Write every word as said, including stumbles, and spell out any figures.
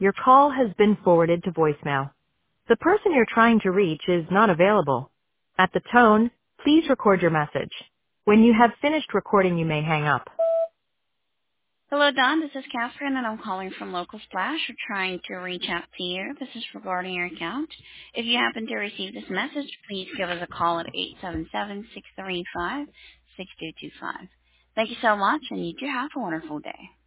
Your call has been forwarded to voicemail. The person you're trying to reach is not available. At the tone, please record your message. When you have finished recording, you may hang up. Hello, Don. This is Catherine, and I'm calling from Local Splash. We're trying to reach out to you. This is regarding your account. If you happen to receive this message, please give us a call at eight seven seven, six three five, six two two five. Thank you so much, and you do have a wonderful day.